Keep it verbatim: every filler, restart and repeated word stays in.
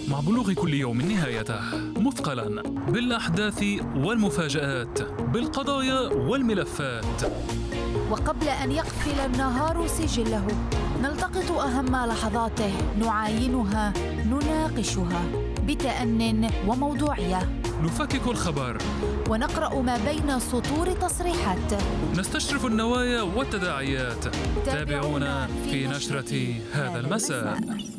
مع بلوغ كل يوم نهايته، مثقلا بالأحداث والمفاجآت، بالقضايا والملفات. وقبل أن يقفل النهار سجله، نلتقط أهم لحظاته، نعاينها، نناقشها بتأن وموضوعية. نفكك الخبر ونقرأ ما بين سطور تصريحات، نستشرف النوايا والتداعيات. تابعونا في نشرة هذا المساء.